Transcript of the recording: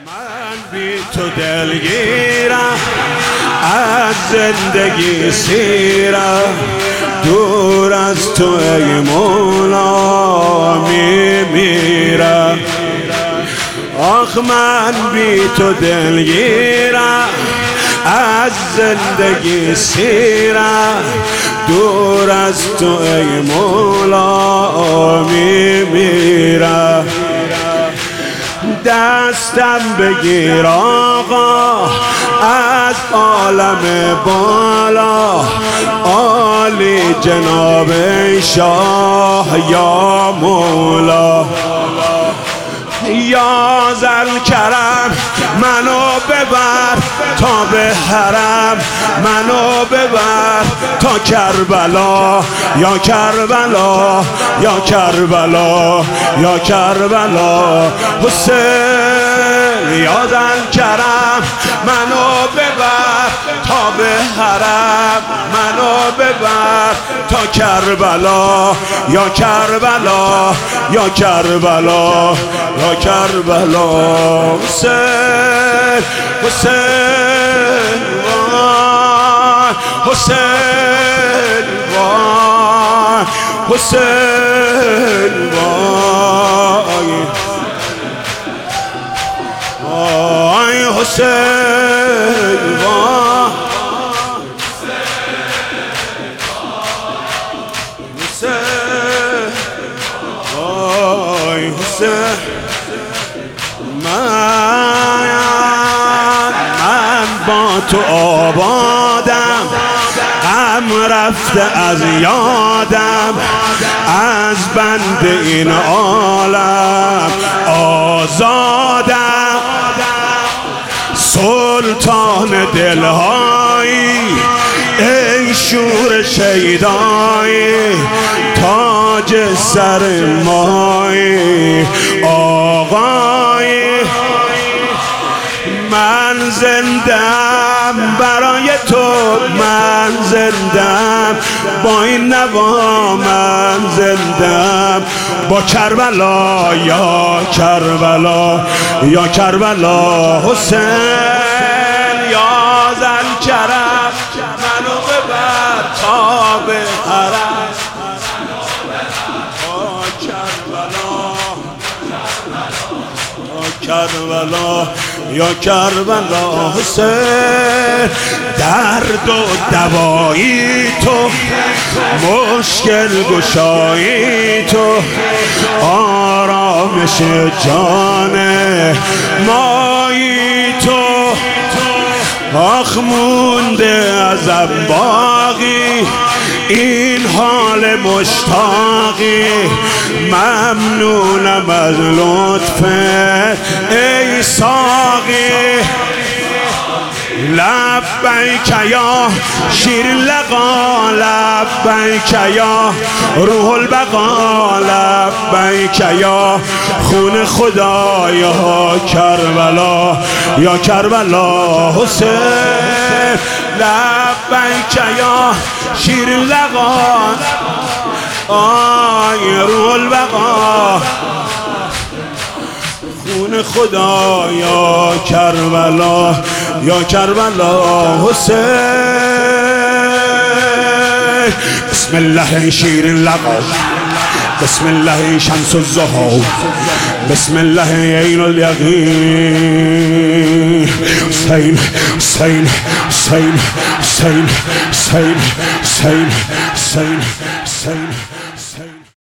من بی تو دلگیرم، از زندگی سیرم، دور از تو ای مولا میمیرم. آخ من بی تو دلگیرم، از زندگی سیرم، دور از تو ای مولا میمیرم. دستم بگیر آقا از عالم بالا، عالی جناب شاه یا مولا. یا ذوالکرم منو ببر تا به حرم، منو ببر تا کربلا، یا کربلا یا کربلا یا کربلا. حسین یا ذوالکرم منو ببر تا به حرم، منو ببر تا کربلا، یا کربلا یا کربلا یا کربلا. حسین حسین وای، حسین وای، حسین وای، وای حسین وای، حسین وای حسین. من با تو آبادم، غم رفته از یادم، از بند این عالم آزادم. سلطان دلهایی ای شور شیدایی، تاج سر مایی آقایی. من زندم برای تو، من زندم با این نوا، من زندم با کربلا یا کربلا یا کربلا. حسین یا ذوالکرم منو ببر تا به حرم، کربلا یا کربلا. حسین درد و دوایی تو، مشکل گشایی تو، آرامش جان مایی تو. آخ مونده ازم باقی این حال مشتاقی، ممنونم از لطف ای ساقی. لبیک یا شیر لقا، لبیک یا روح البقا، لبیک یا خون خدا یا کربلا یا کربلا. حسین لبیک یا شیر لقا، آی روح البقا، خون خدا یا کربلا یا کربلا. حسین بسم الله شیر لقا، بسم الله شمس الضحی، بسم الله عین الیقین. حسین حسین حسین حسین حسین حسین حسین حسین.